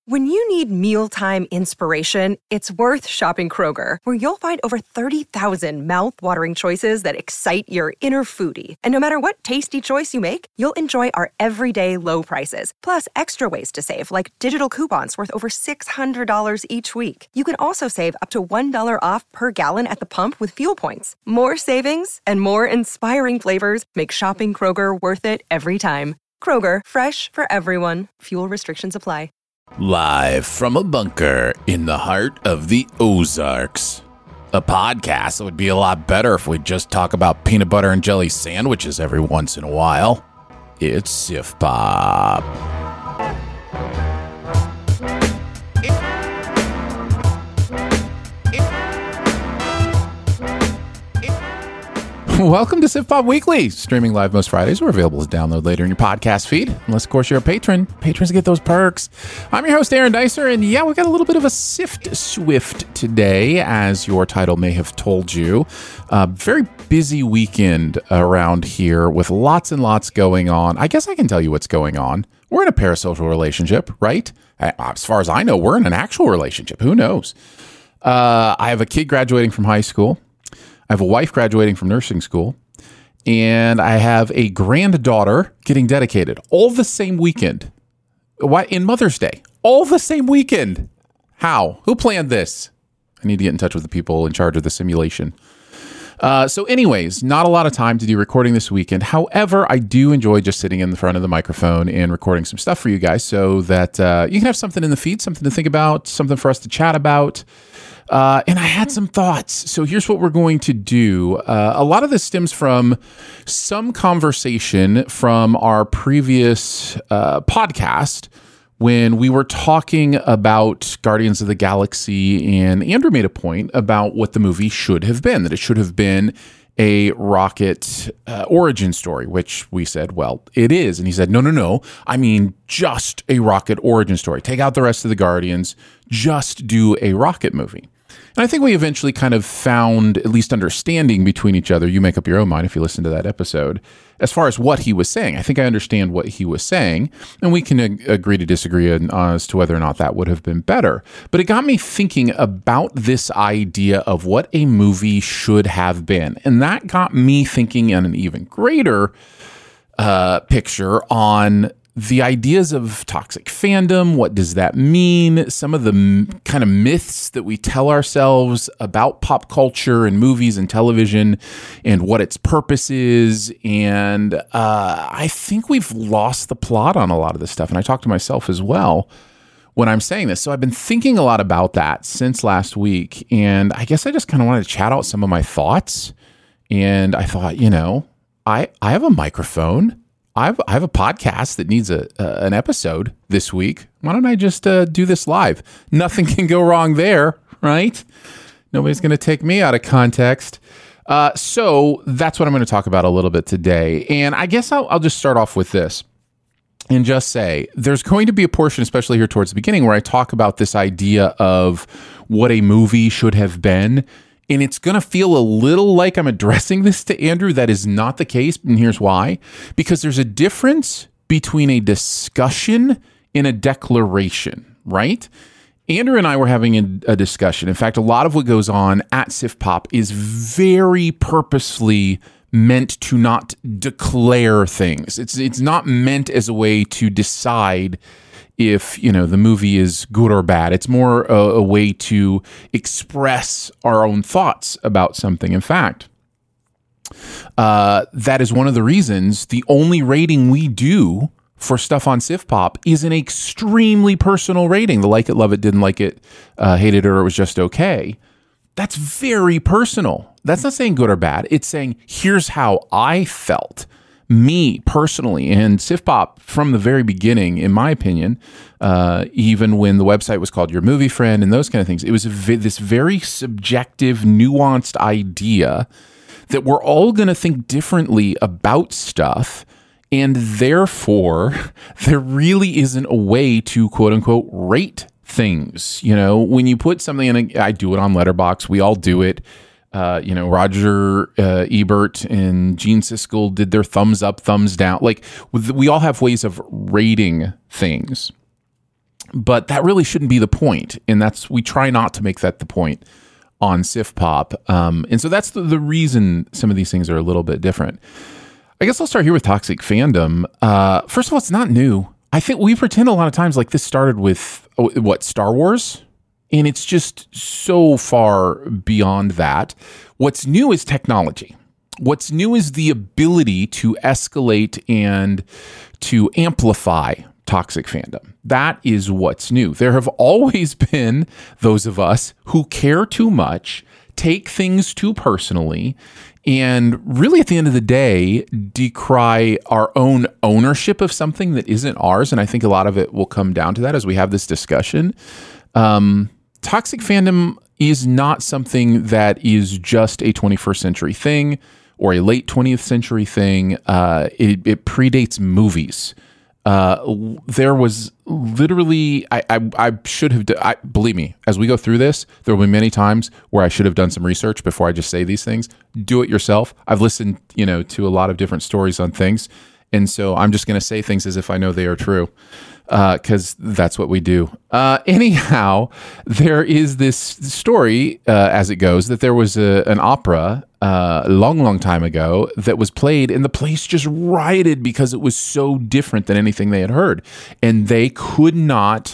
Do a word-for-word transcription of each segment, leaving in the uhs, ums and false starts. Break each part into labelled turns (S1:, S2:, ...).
S1: When you need mealtime inspiration, it's worth shopping Kroger, where you'll find over thirty thousand mouth-watering choices that excite your inner foodie. And no matter what tasty choice you make, you'll enjoy our everyday low prices, plus extra ways to save, like digital coupons worth over six hundred dollars each week. You can also save up to one dollar off per gallon at the pump with fuel points. More savings and more inspiring flavors make shopping Kroger worth it every time. Kroger, fresh for everyone. Fuel restrictions apply.
S2: Live from a bunker in the heart of the Ozarks. A podcast that would be a lot better if we just talk about peanut butter and jelly sandwiches every once in a while. It's Sif Pop. Welcome to Sif Pop Weekly, streaming live most Fridays or available as download later in your podcast feed. Unless, of course, you're a patron. Patrons get those perks. I'm your host, Aaron Dicer, and yeah, we got a little bit of a Sift Swift today, as your title may have told you. Uh, very busy weekend around here with lots and lots going on. I guess I can tell you what's going on. We're in a parasocial relationship, right? As far as I know, we're in an actual relationship. Who knows? Uh, I have a kid graduating from high school. I have a wife graduating from nursing school, and I have a granddaughter getting dedicated all the same weekend. Why in Mother's Day? All the same weekend. How? Who planned this? I need to get in touch with the people in charge of the simulation. Uh, so anyways, not a lot of time to do recording this weekend. However, I do enjoy just sitting in the front of the microphone and recording some stuff for you guys so that uh, you can have something in the feed, something to think about, something for us to chat about. Uh, and I had some thoughts. So here's what we're going to do. Uh, a lot of this stems from some conversation from our previous uh, podcast when we were talking about Guardians of the Galaxy, and Andrew made a point about what the movie should have been, that it should have been a Rocket uh, origin story, which we said, well, it is. And he said, no, no, no. I mean, just a Rocket origin story. Take out the rest of the Guardians. Just do a Rocket movie. And I think we eventually kind of found at least understanding between each other. You make up your own mind if you listen to that episode. As far as what he was saying, I think I understand what he was saying, and we can ag- agree to disagree as to whether or not that would have been better. But it got me thinking about this idea of what a movie should have been. And that got me thinking in an even greater uh, picture on the ideas of toxic fandom. What does that mean? Some of the m- kind of myths that we tell ourselves about pop culture and movies and television and what its purpose is. And uh, I think we've lost the plot on a lot of this stuff. And I talk to myself as well when I'm saying this. So I've been thinking a lot about that since last week. And I guess I just kind of wanted to chat out some of my thoughts. And I thought, you know, I, I have a microphone. I have, I have a podcast that needs a uh, an episode this week. Why don't I just uh, do this live? Nothing can go wrong there, right? Nobody's going to take me out of context. Uh, so that's what I'm going to talk about a little bit today. And I guess I'll, I'll just start off with this and just say there's going to be a portion, especially here towards the beginning, where I talk about this idea of what a movie should have been. And it's going to feel a little like I'm addressing this to Andrew. That is not the case. And here's why. Because there's a difference between a discussion and a declaration, right? Andrew and I were having a, a discussion. In fact, a lot of what goes on at Sif Pop is very purposely meant to not declare things. It's it's not meant as a way to decide if, you know, the movie is good or bad. It's more a, a way to express our own thoughts about something. In fact, uh, that is one of the reasons the only rating we do for stuff on Sif Pop is an extremely personal rating. The like it, love it, didn't like it, uh, hated it, or it was just okay. That's very personal. That's not saying good or bad. It's saying, here's how I felt. Me personally, and Sif Pop from the very beginning, in my opinion, uh, even when the website was called Your Movie Friend and those kind of things, it was a v- this very subjective, nuanced idea that we're all going to think differently about stuff, and therefore there really isn't a way to quote unquote rate things. You know, when you put something in, a, I do it on Letterboxd. We all do it. Uh, you know, Roger uh, Ebert and Gene Siskel did their thumbs up, thumbs down. Like, we all have ways of rating things. But that really shouldn't be the point, and that's we try not to make that the point on Sif Pop. Um, and so that's the, the reason some of these things are a little bit different. I guess I'll start here with toxic fandom. Uh, first of all, it's not new. I think we pretend a lot of times like this started with, oh, what, Star Wars? And it's just so far beyond that. What's new is technology. What's new is the ability to escalate and to amplify toxic fandom. That is what's new. There have always been those of us who care too much, take things too personally, and really at the end of the day, decry our own ownership of something that isn't ours. And I think a lot of it will come down to that as we have this discussion. Um, toxic fandom is not something that is just a twenty-first century thing or a late twentieth century thing. Uh, it, it predates movies. Uh, there was literally, I, I, I should have, I, believe me, as we go through this, there will be many times where I should have done some research before I just say these things. Do it yourself. I've listened, you know, to a lot of different stories on things. And so I'm just going to say things as if I know they are true, because uh, that's what we do. Uh, anyhow, there is this story, uh, as it goes, that there was a, an opera uh, a long, long time ago that was played, and the place just rioted because it was so different than anything they had heard. And they could not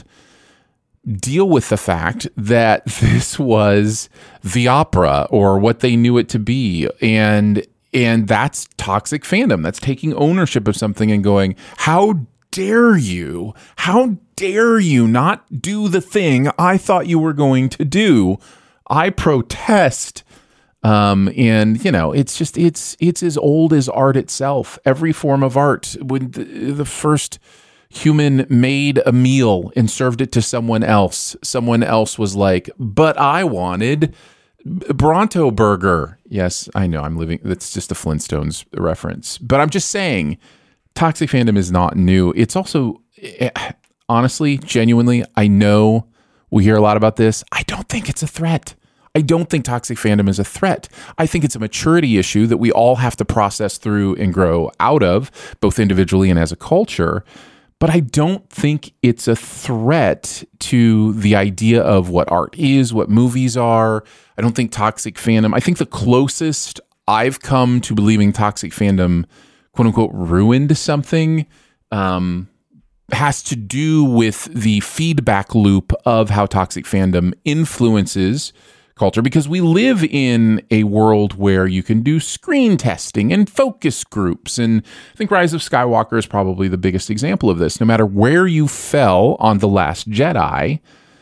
S2: deal with the fact that this was the opera or what they knew it to be. And And that's toxic fandom. That's taking ownership of something and going, how dare you? How dare you not do the thing I thought you were going to do? I protest. Um, and, you know, it's just, it's it's as old as art itself. Every form of art. When the, the first human made a meal and served it to someone else, someone else was like, but I wanted Bronto Burger. Yes, I know I'm living. That's just a Flintstones reference. But I'm just saying, toxic fandom is not new. It's also, honestly, genuinely, I know we hear a lot about this. I don't think it's a threat. I don't think toxic fandom is a threat. I think it's a maturity issue that we all have to process through and grow out of, both individually and as a culture. But I don't think it's a threat to the idea of what art is, what movies are. I don't think toxic fandom, I think the closest I've come to believing toxic fandom, quote unquote, ruined something, um, has to do with the feedback loop of how toxic fandom influences culture, because we live in a world where you can do screen testing and focus groups. And I think Rise of Skywalker is probably the biggest example of this. No matter where you fell on The Last Jedi,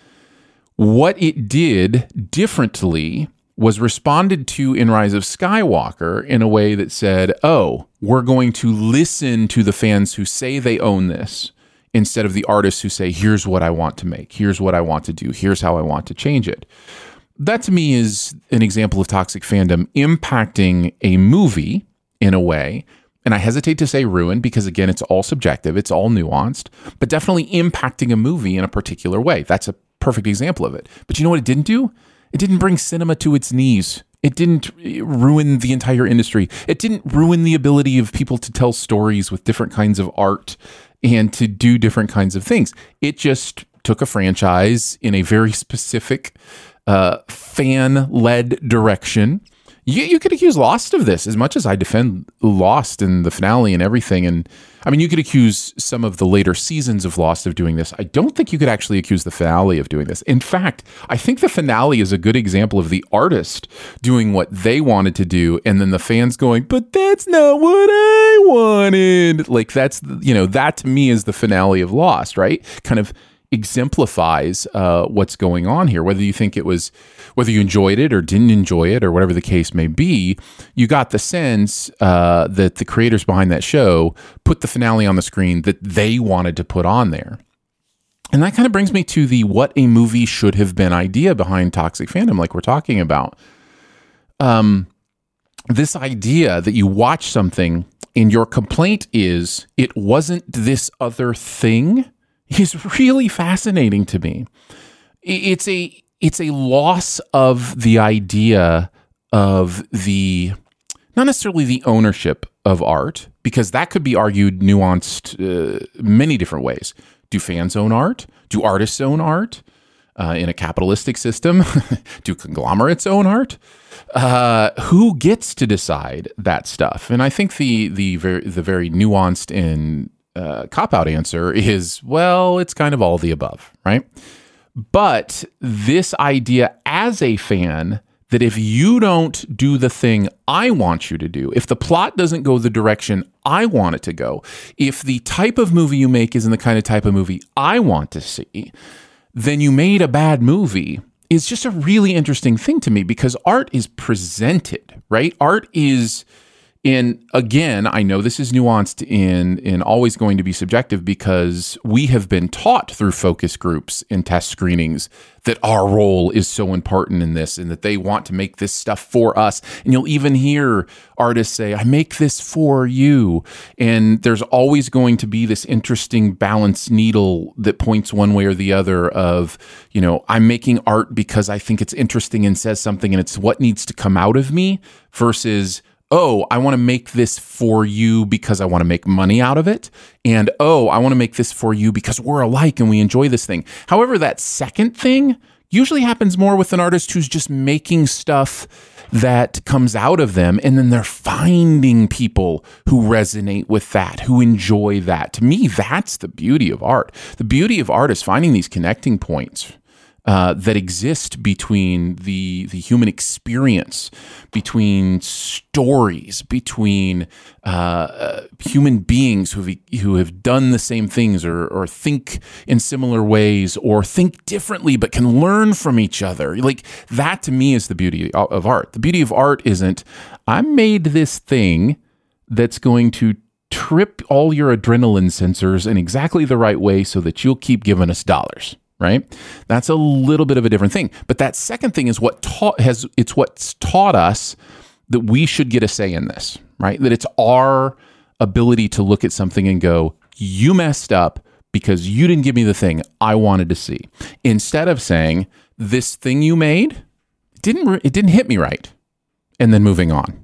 S2: what it did differently was responded to in Rise of Skywalker in a way that said, oh, we're going to listen to the fans who say they own this instead of the artists who say, here's what I want to make, here's what I want to do, here's how I want to change it. That to me is an example of toxic fandom impacting a movie in a way, and I hesitate to say ruin because, again, it's all subjective, it's all nuanced, but definitely impacting a movie in a particular way. That's a perfect example of it. But you know what it didn't do? It didn't bring cinema to its knees. It didn't ruin the entire industry. It didn't ruin the ability of people to tell stories with different kinds of art and to do different kinds of things. It just took a franchise in a very specific Uh, fan-led direction. You, you could accuse Lost of this, as much as I defend Lost and the finale and everything. And I mean, you could accuse some of the later seasons of Lost of doing this. I don't think you could actually accuse the finale of doing this. In fact, I think the finale is a good example of the artist doing what they wanted to do, and then the fans going, but that's not what I wanted. Like, that's, you know, that to me is the finale of Lost, right? Kind of exemplifies uh, what's going on here. Whether you think it was, whether you enjoyed it or didn't enjoy it or whatever the case may be, you got the sense uh, that the creators behind that show put the finale on the screen that they wanted to put on there. And that kind of brings me to the what a movie should have been idea behind toxic fandom, like we're talking about. Um, this idea that you watch something and your complaint is it wasn't this other thing is really fascinating to me. It's a it's a loss of the idea of the, not necessarily the ownership of art, because that could be argued nuanced uh, many different ways. Do fans own art? Do artists own art? Uh, in a capitalistic system, do conglomerates own art? Uh, who gets to decide that stuff? And I think the the very the very nuanced and uh, cop-out answer is, well, it's kind of all the above, right? But this idea as a fan that if you don't do the thing I want you to do, if the plot doesn't go the direction I want it to go, if the type of movie you make isn't the kind of type of movie I want to see, then you made a bad movie, is just a really interesting thing to me, because art is presented, right? Art is, in, again, I know this is nuanced and, and always going to be subjective, because we have been taught through focus groups and test screenings that our role is so important in this and that they want to make this stuff for us. And you'll even hear artists say, I make this for you. And there's always going to be this interesting balance needle that points one way or the other of, you know, I'm making art because I think it's interesting and says something and it's what needs to come out of me, versus, oh, I want to make this for you because I want to make money out of it. And, oh, I want to make this for you because we're alike and we enjoy this thing. However, that second thing usually happens more with an artist who's just making stuff that comes out of them, and then they're finding people who resonate with that, who enjoy that. To me, that's the beauty of art. The beauty of art is finding these connecting points Uh, that exist between the the human experience, between stories, between uh, uh, human beings who have, who have done the same things, or or think in similar ways, or think differently but can learn from each other. Like, that to me is the beauty of art. The beauty of art isn't, I made this thing that's going to trip all your adrenaline sensors in exactly the right way so that you'll keep giving us dollars. Right? That's a little bit of a different thing. But that second thing is what taught has it's what's taught us that we should get a say in this, right? That it's our ability to look at something and go, you messed up because you didn't give me the thing I wanted to see. Instead of saying, this thing you made didn't it didn't hit me right, and then moving on.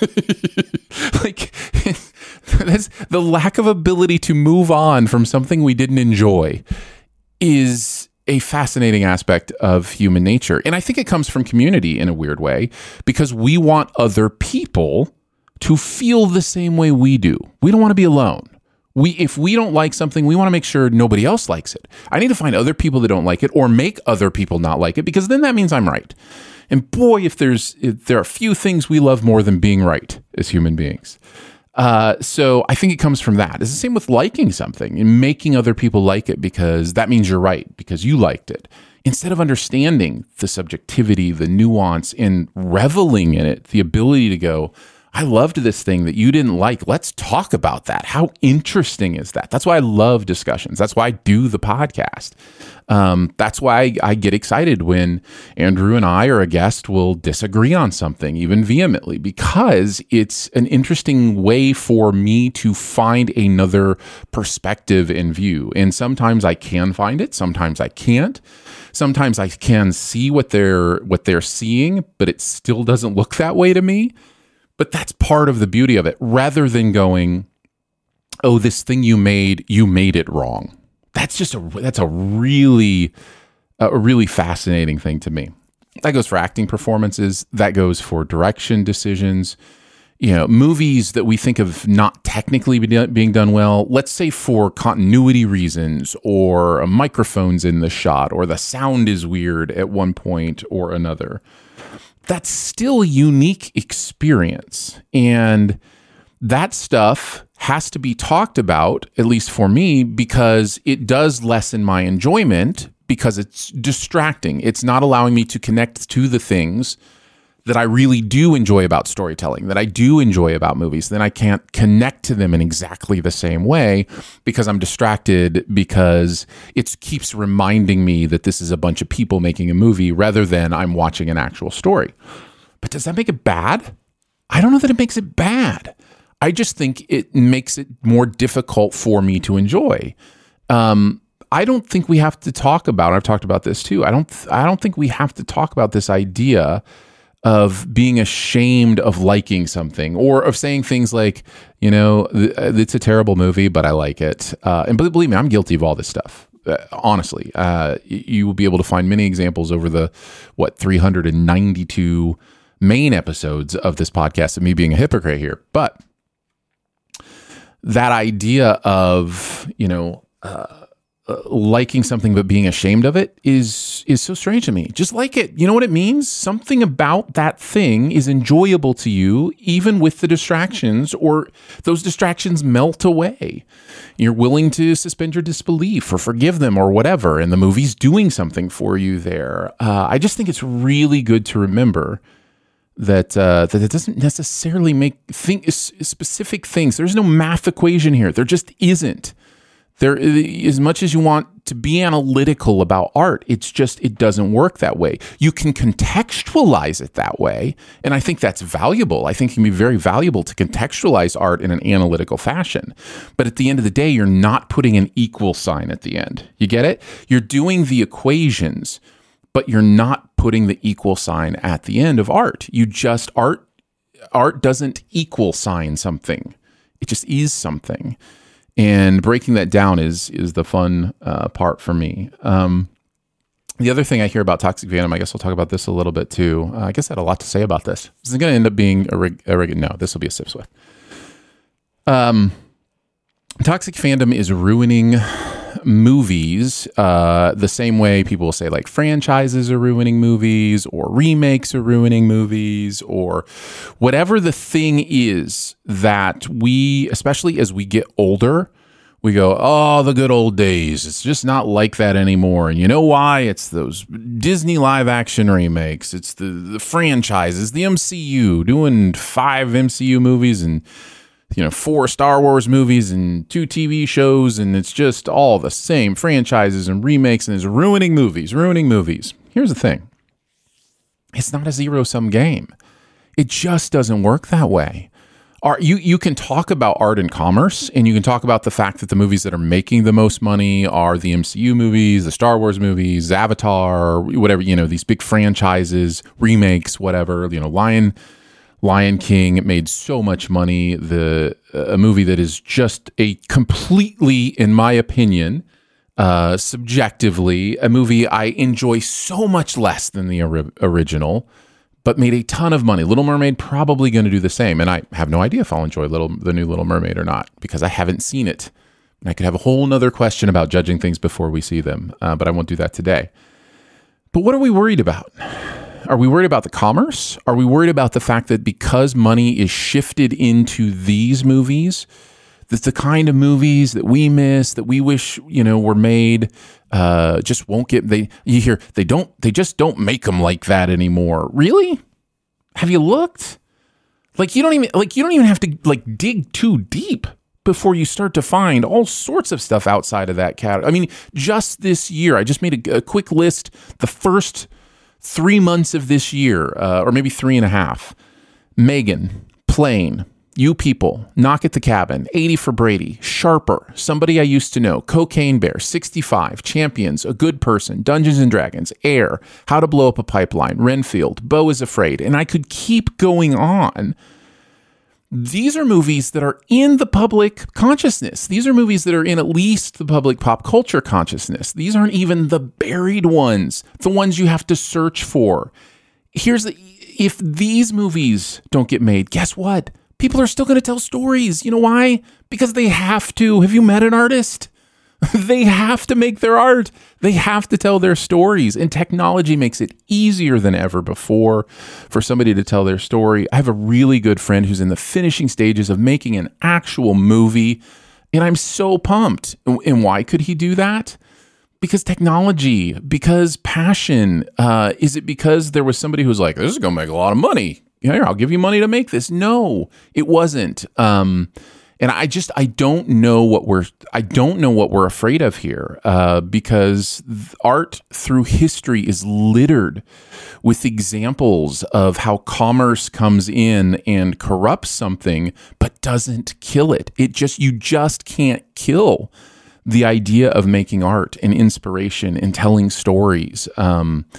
S2: Like, that's the lack of ability to move on from something we didn't enjoy is a fascinating aspect of human nature. And I think it comes from community in a weird way, because we want other people to feel the same way we do. We don't want to be alone. We, if we don't like something, we want to make sure nobody else likes it. I need to find other people that don't like it, or make other people not like it, because then that means I'm right. And boy, if there's if there are few things we love more than being right as human beings. Uh, so I think it comes from that. It's the same with liking something and making other people like it, because that means you're right, because you liked it. Instead of understanding the subjectivity, the nuance, and reveling in it, the ability to go, I loved this thing that you didn't like. Let's talk about that. How interesting is that? That's why I love discussions. That's why I do the podcast. Um, that's why I, I get excited when Andrew and I or a guest will disagree on something, even vehemently, because it's an interesting way for me to find another perspective and view. And sometimes I can find it. Sometimes I can't. Sometimes I can see what they're what they're seeing, but it still doesn't look that way to me. But that's part of the beauty of it, rather than going, oh, this thing you made, you made it wrong. That's just a, that's a really, a really fascinating thing to me. That goes for acting performances. That goes for direction decisions. You know, movies that we think of not technically being done well, let's say for continuity reasons, or a microphone's in the shot, or the sound is weird at one point or another. That's still a unique experience. And that stuff has to be talked about, at least for me, because it does lessen my enjoyment, because it's distracting. It's not allowing me to connect to the things that I really do enjoy about storytelling, that I do enjoy about movies. Then I can't connect to them in exactly the same way, because I'm distracted, because it keeps reminding me that this is a bunch of people making a movie rather than I'm watching an actual story. But does that make it bad? I don't know that it makes it bad. I just think it makes it more difficult for me to enjoy. Um, I don't think we have to talk about, I've talked about this too, I don't, I don't think we have to talk about this idea of being ashamed of liking something, or of saying things like, you know, it's a terrible movie, but I like it. Uh, and believe me, I'm guilty of all this stuff. Uh, honestly, uh, you will be able to find many examples over the, what, three hundred ninety-two main episodes of this podcast of me being a hypocrite here. But that idea of, you know, uh, Uh, liking something but being ashamed of it is is so strange to me. Just like it. You know what it means? Something about that thing is enjoyable to you, even with the distractions, or those distractions melt away. You're willing to suspend your disbelief or forgive them or whatever, and the movie's doing something for you there. Uh, I just think it's really good to remember that uh, that it doesn't necessarily make think specific things. There's no math equation here. There just isn't. There, as much as you want to be analytical about art, it's just, it doesn't work that way. You can contextualize it that way, and I think that's valuable. I think it can be very valuable to contextualize art in an analytical fashion. But at the end of the day, you're not putting an equal sign at the end. You get it? You're doing the equations, but you're not putting the equal sign at the end of art. You just, art, art doesn't equal sign something. It just is something. And breaking that down is is the fun uh, part for me. Um, the other thing I hear about toxic fandom, I guess we'll talk about this a little bit too. Uh, I guess I had a lot to say about this. This is going to end up being a, rig- a rig- no, this will be a Sip Swift. Um, toxic fandom is ruining movies uh, the same way people will say like franchises are ruining movies, or remakes are ruining movies, or whatever the thing is that we, especially as we get older, we go, oh, the good old days. It's just not like that anymore. And you know why? It's those Disney live action remakes. It's the, the franchises, the M C U, doing five M C U movies and, you know, four Star Wars movies and two T V shows, and it's just all the same franchises and remakes, and it's ruining movies, ruining movies. Here's the thing. It's not a zero-sum game. It just doesn't work that way. Art, you, you can talk about art and commerce, and you can talk about the fact that the movies that are making the most money are the M C U movies, the Star Wars movies, Avatar, whatever, you know, these big franchises, remakes, whatever, you know, Lion... Lion King made so much money. The a movie that is just a completely, in my opinion, uh, subjectively, a movie I enjoy so much less than the ori- original, but made a ton of money. Little Mermaid probably going to do the same, and I have no idea if I'll enjoy Little the new Little Mermaid or not because I haven't seen it. And I could have a whole nother question about judging things before we see them, uh, but I won't do that today. But what are we worried about? Are we worried about the commerce? Are we worried about the fact that because money is shifted into these movies, that the kind of movies that we miss, that we wish, you know, were made, uh, just won't get, they, you hear, they don't, they just don't make them like that anymore. Really? Have you looked? Like, you don't even, like, you don't even have to, like, dig too deep before you start to find all sorts of stuff outside of that category. I mean, just this year, I just made a, a quick list, the first three months of this year, uh, or maybe three and a half. Megan, Plane, You People, Knock at the Cabin, eighty for Brady, Sharper, Somebody I Used to Know, Cocaine Bear, sixty-five, Champions, A Good Person, Dungeons and Dragons, Air, How to Blow Up a Pipeline, Renfield, Beau is Afraid, and I could keep going on. These are movies that are in the public consciousness. These are movies that are in at least the public pop culture consciousness. These aren't even the buried ones, the ones you have to search for. Here's the, if these movies don't get made, guess what? People are still going to tell stories. You know why? Because they have to. Have you met an artist? They have to make their art. They have to tell their stories. And technology makes it easier than ever before for somebody to tell their story. I have a really good friend who's in the finishing stages of making an actual movie. And I'm so pumped. And why could he do that? Because technology, because passion. Uh, is it because there was somebody who was like, this is going to make a lot of money. Here, I'll give you money to make this. No, it wasn't. Um, And I just, I don't know what we're, I don't know what we're afraid of here, uh, because art through history is littered with examples of how commerce comes in and corrupts something, but doesn't kill it. It just, you just can't kill the idea of making art and inspiration and telling stories. Um,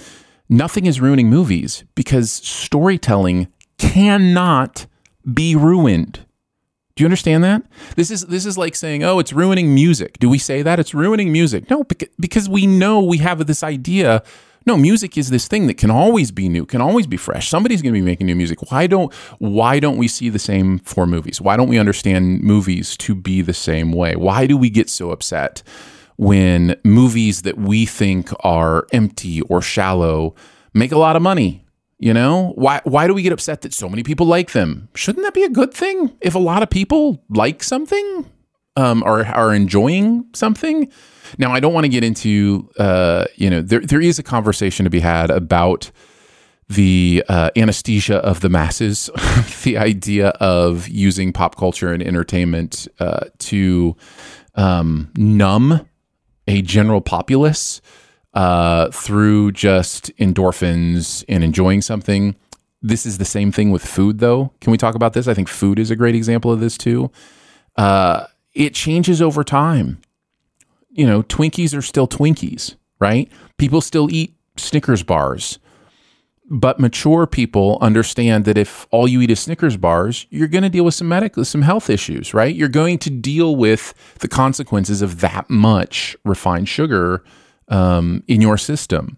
S2: Nothing is ruining movies because storytelling cannot be ruined. Do you understand that? This is this is like saying, oh, it's ruining music. Do we say that? It's ruining music. No, because we know we have this idea. No, music is this thing that can always be new, can always be fresh. Somebody's going to be making new music. Why don't why don't we see the same for movies? Why don't we understand movies to be the same way? Why do we get so upset when movies that we think are empty or shallow make a lot of money? You know, why why do we get upset that so many people like them? Shouldn't that be a good thing if a lot of people like something um, or are enjoying something? Now, I don't want to get into, uh, you know, there there is a conversation to be had about the uh, anesthesia of the masses, the idea of using pop culture and entertainment uh, to um, numb a general populace uh, through just endorphins and enjoying something. This is the same thing with food, though. Can we talk about this? I think food is a great example of this, too. Uh, it changes over time. You know, Twinkies are still Twinkies, right? People still eat Snickers bars. But mature people understand that if all you eat is Snickers bars, you're going to deal with some medical, some health issues, right? You're going to deal with the consequences of that much refined sugar um, in your system.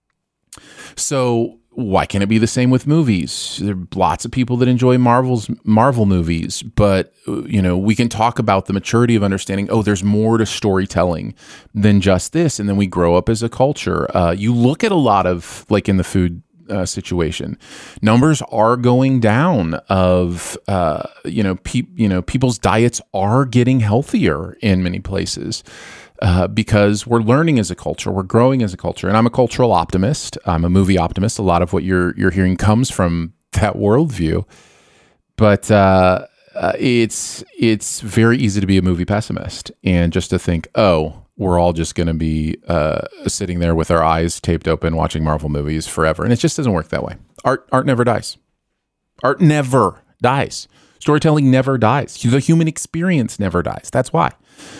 S2: So why can't it be the same with movies? There are lots of people that enjoy Marvel's Marvel movies, but you know, we can talk about the maturity of understanding, oh, there's more to storytelling than just this. And then we grow up as a culture. Uh, you look at a lot of, like in the food uh, situation, numbers are going down of, uh, you know, pe- you know, people's diets are getting healthier in many places. Uh, because we're learning as a culture, we're growing as a culture, and I'm a cultural optimist. I'm a movie optimist. A lot of what you're you're hearing comes from that worldview, but uh, uh, it's it's very easy to be a movie pessimist and just to think, oh, we're all just going to be uh, sitting there with our eyes taped open watching Marvel movies forever, and it just doesn't work that way. Art art never dies. Art never dies. Storytelling never dies. The human experience never dies. That's why.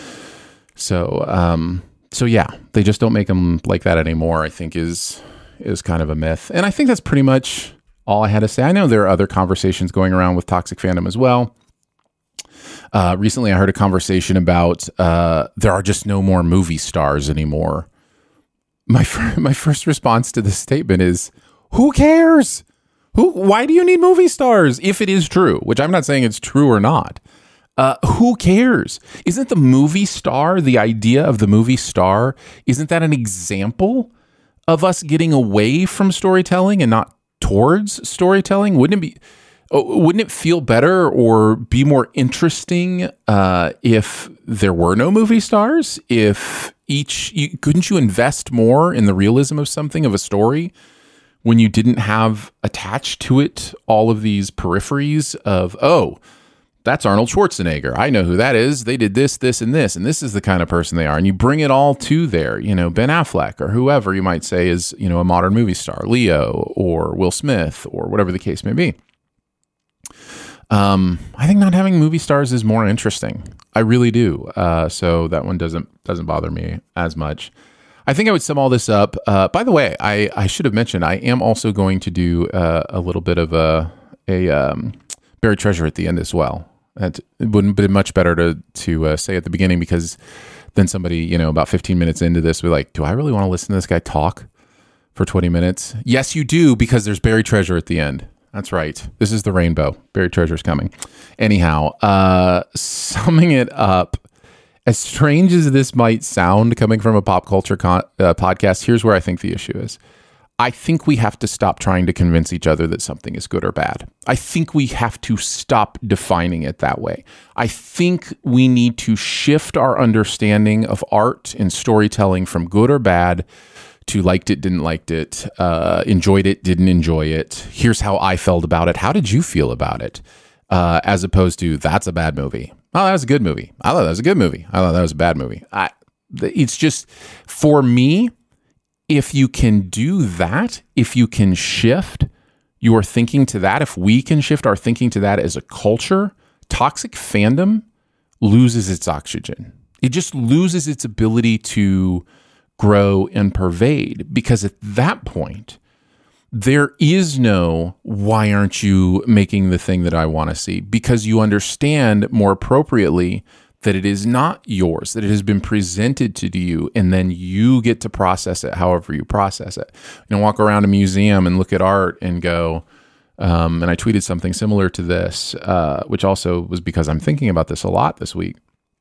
S2: So, um, so yeah, they just don't make them like that anymore, I think is, is kind of a myth. And I think that's pretty much all I had to say. I know there are other conversations going around with toxic fandom as well. Uh, recently I heard a conversation about, uh, there are just no more movie stars anymore. My, fir- my first response to this statement is, who cares? Who, why do you need movie stars? If it is true, which I'm not saying it's true or not. Uh, who cares? Isn't the movie star, the idea of the movie star, isn't that an example of us getting away from storytelling and not towards storytelling? Wouldn't it be, wouldn't it feel better or be more interesting uh, if there were no movie stars? If each, you, couldn't you invest more in the realism of something, of a story, when you didn't have attached to it all of these peripheries of, oh, that's Arnold Schwarzenegger. I know who that is. They did this, this, and this, and this is the kind of person they are. And you bring it all to there, you know, Ben Affleck or whoever you might say is, you know, a modern movie star, Leo or Will Smith or whatever the case may be. Um, I think not having movie stars is more interesting. I really do. Uh, so that one doesn't doesn't bother me as much. I think I would sum all this up. Uh, by the way, I, I should have mentioned I am also going to do uh, a little bit of a a um, buried treasure at the end as well. It wouldn't be much better to to uh, say at the beginning, because then somebody, you know, about fifteen minutes into this will be like, do I really want to listen to this guy talk for twenty minutes? Yes, you do, because there's buried treasure at the end. That's right. This is the rainbow. Buried treasure's coming. Anyhow, uh, summing it up, as strange as this might sound coming from a pop culture con- uh, podcast, here's where I think the issue is. I think we have to stop trying to convince each other that something is good or bad. I think we have to stop defining it that way. I think we need to shift our understanding of art and storytelling from good or bad to liked it, didn't liked it, uh, enjoyed it, didn't enjoy it. Here's how I felt about it. How did you feel about it? Uh, as opposed to, that's a bad movie. Oh, that was a good movie. I thought that was a good movie. I thought that was a bad movie. I, it's just, for me, if you can do that, if you can shift your thinking to that, if we can shift our thinking to that as a culture, toxic fandom loses its oxygen. It just loses its ability to grow and pervade, because at that point, there is no, why aren't you making the thing that I want to see? Because you understand more appropriately that it is not yours, that it has been presented to you, and then you get to process it however you process it. You know, walk around a museum and look at art and go, um, and I tweeted something similar to this, uh, which also was because I'm thinking about this a lot this week.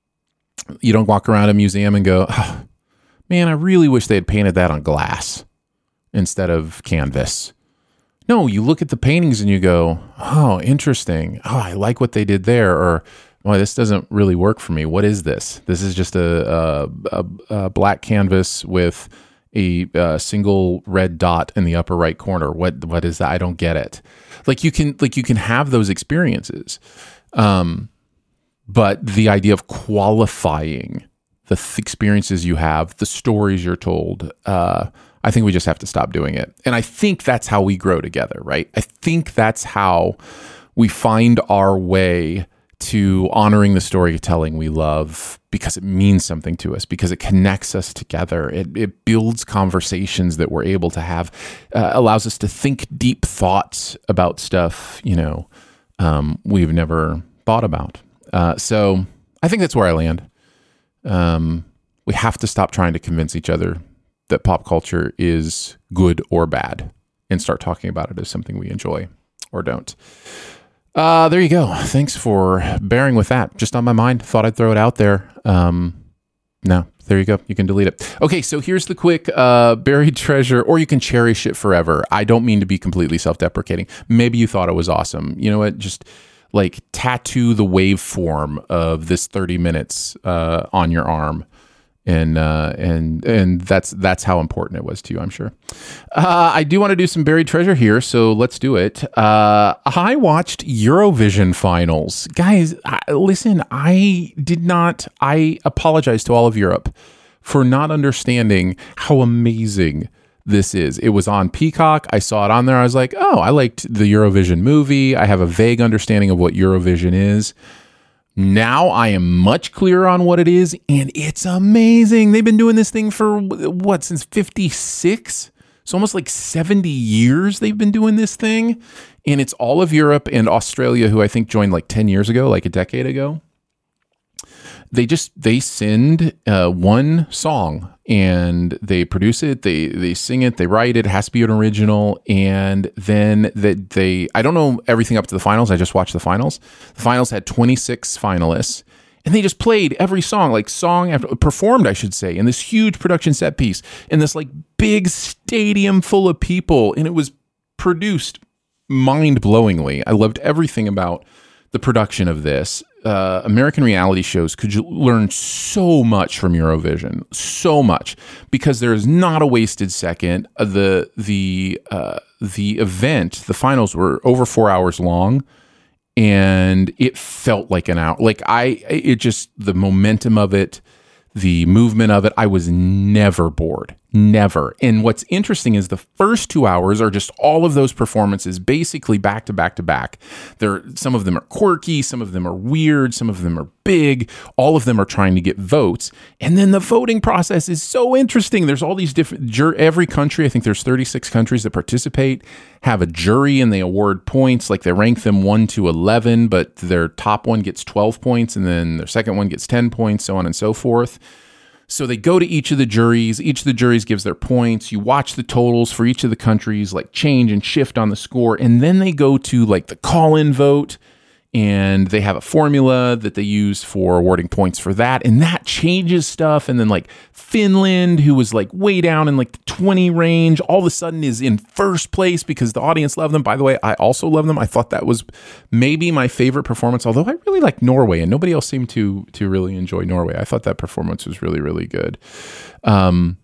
S2: You don't walk around a museum and go, oh, man, I really wish they had painted that on glass instead of canvas. No, you look at the paintings and you go, oh, interesting. Oh, I like what they did there. Or, well, this doesn't really work for me. What is this? This is just a, a, a, a black canvas with a, a single red dot in the upper right corner. What what is that? I don't get it. Like you can like you can have those experiences, um, but the idea of qualifying the th- experiences you have, the stories you're told, uh, I think we just have to stop doing it. And I think that's how we grow together, right? I think that's how we find our way to honoring the storytelling we love because it means something to us, because it connects us together. It, it builds conversations that we're able to have, uh, allows us to think deep thoughts about stuff, you know, um, we've never thought about. Uh, so I think that's where I land. Um, we have to stop trying to convince each other that pop culture is good or bad and start talking about it as something we enjoy or don't. Uh, there you go. Thanks for bearing with that. Just on my mind. Thought I'd throw it out there. Um, no, there you go. You can delete it. Okay, so here's the quick uh, buried treasure, or you can cherish it forever. I don't mean to be completely self-deprecating. Maybe you thought it was awesome. You know what? Just like tattoo the waveform of this thirty minutes uh, on your arm. And uh, and and that's that's how important it was to you, I'm sure. Uh, I do want to do some buried treasure here, so let's do it. Uh, I watched Eurovision finals, guys. I, listen, I did not. I apologize to all of Europe for not understanding how amazing this is. It was on Peacock. I saw it on there. I was like, oh, I liked the Eurovision movie. I have a vague understanding of what Eurovision is. Now I am much clearer on what it is, and it's amazing. They've been doing this thing for, what, since fifty-six? It's almost like seventy years they've been doing this thing, and it's all of Europe and Australia, who I think joined like ten years ago, like a decade ago. They just, they send uh, one song, and they produce it, they they sing it, they write it, it has to be an original, and then that they, I don't know everything up to the finals, I just watched the finals. The finals had twenty-six finalists, and they just played every song, like song after, performed, I should say, in this huge production set piece, in this like big stadium full of people, and it was produced mind-blowingly. I loved everything about the production of this. Uh, American reality shows could learn so much from Eurovision, so much, because there is not a wasted second. Uh, the the uh, the event, the finals were over four hours long, and it felt like an hour. Like I, it just the momentum of it, the movement of it. I was never bored. Never. And what's interesting is the first two hours are just all of those performances basically back to back to back. There, some of them are quirky, some of them are weird, some of them are big. All of them are trying to get votes. And then the voting process is so interesting. There's all these different, jur- every country, I think there's thirty-six countries that participate, have a jury, and they award points. Like they rank them one to eleven, but their top one gets twelve points, and then their second one gets ten points, so on and so forth. So they go to each of the juries. Each of the juries gives their points. You watch the totals for each of the countries, like change and shift on the score. And then they go to like the call-in vote, and they have a formula that they use for awarding points for that. And that changes stuff. And then like Finland, who was like way down in like the twenty range, all of a sudden is in first place because the audience loved them. By the way, I also love them. I thought that was maybe my favorite performance, although I really like Norway, and nobody else seemed to to really enjoy Norway. I thought that performance was really, really good. Um,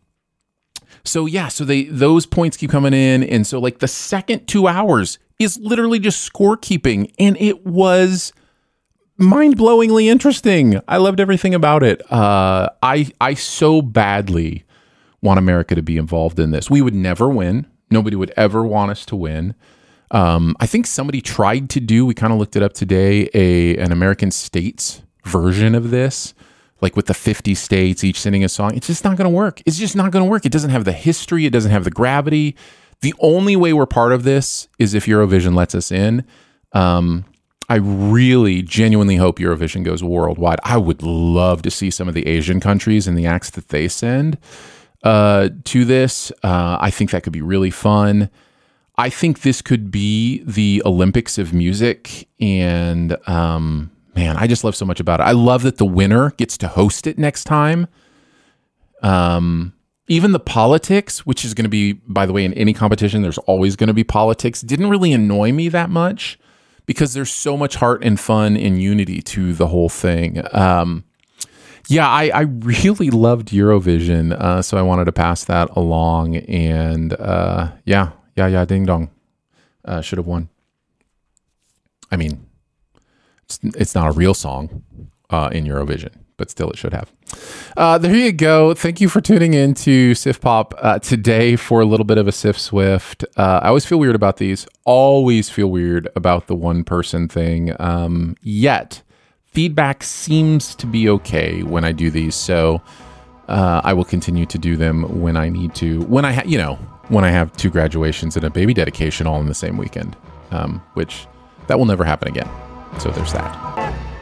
S2: so yeah, so they those points keep coming in. And so like the second two hours is literally just scorekeeping, and it was mind-blowingly interesting. I loved everything about it. Uh, I I so badly want America to be involved in this. We would never win. Nobody would ever want us to win. Um, I think somebody tried to do, we kind of looked it up today, a an American states version of this, like with the fifty states, each singing a song. It's just not going to work. It's just not going to work. It doesn't have the history. It doesn't have the gravity. The only way we're part of this is if Eurovision lets us in. Um, I really genuinely hope Eurovision goes worldwide. I would love to see some of the Asian countries and the acts that they send uh, to this. Uh, I think that could be really fun. I think this could be the Olympics of music. And um, man, I just love so much about it. I love that the winner gets to host it next time. Um, even the politics, which is going to be, by the way, in any competition, there's always going to be politics, didn't really annoy me that much. Because there's so much heart and fun and unity to the whole thing. Um, yeah, I, I really loved Eurovision, uh, so I wanted to pass that along. And uh, yeah, yeah, yeah, ding dong, uh, should have won. I mean, it's, it's not a real song uh, in Eurovision, but still it should have. Uh, there you go. Thank you for tuning in to Sif Pop uh, today for a little bit of a Sif Swift. Uh, I always feel weird about these. Always feel weird about the one person thing. Um, yet, feedback seems to be okay when I do these. So uh, I will continue to do them when I need to. When I, ha- you know, when I have two graduations and a baby dedication all in the same weekend, um, which that will never happen again. So there's that.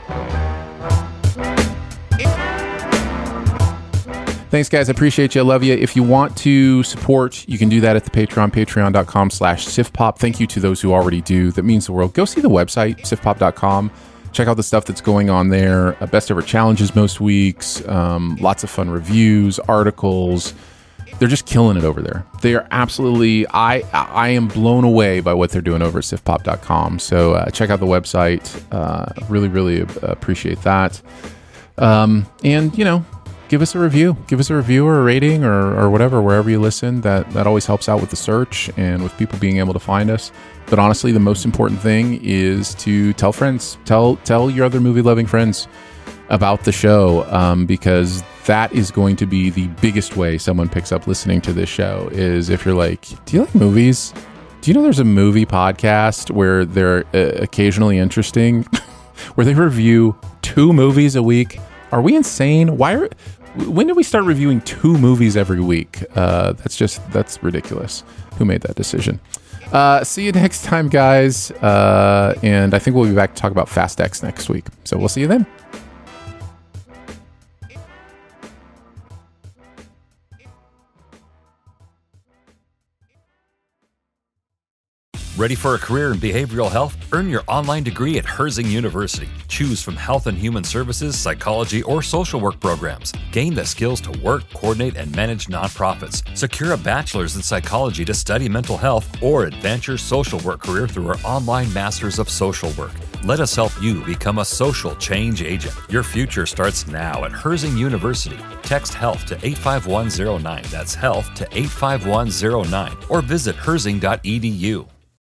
S2: Thanks, guys. I appreciate you. I love you. If you want to support, you can do that at the Patreon, patreon.com slash sifpop. Thank you to those who already do. That means the world. Go see the website, sifpop dot com. Check out the stuff that's going on there. Uh, best ever challenges most weeks. Um, lots of fun reviews, articles. They're just killing it over there. They are absolutely, I I am blown away by what they're doing over at sifpop dot com. So uh, check out the website. Uh, really, really appreciate that. Um, and, you know, give us a review. Give us a review or a rating or, or whatever, wherever you listen. That, that always helps out with the search and with people being able to find us. But honestly, the most important thing is to tell friends. Tell tell your other movie-loving friends about the show, um, because that is going to be the biggest way someone picks up listening to this show, is if you're like, do you like movies? Do you know there's a movie podcast where they're uh, occasionally interesting, where they review two movies a week? Are we insane? Why are... When did we start reviewing two movies every week? Uh, that's just, that's ridiculous. Who made that decision? Uh, see you next time, guys. Uh, and I think we'll be back to talk about Fast X next week. So we'll see you then.
S3: Ready for a career in behavioral health? Earn your online degree at Herzing University. Choose from health and human services, psychology, or social work programs. Gain the skills to work, coordinate, and manage nonprofits. Secure a bachelor's in psychology to study mental health, or advance your social work career through our online Masters of Social Work. Let us help you become a social change agent. Your future starts now at Herzing University. Text HEALTH to eight five one zero nine. That's HEALTH to eight five one zero nine. Or visit herzing dot e d u.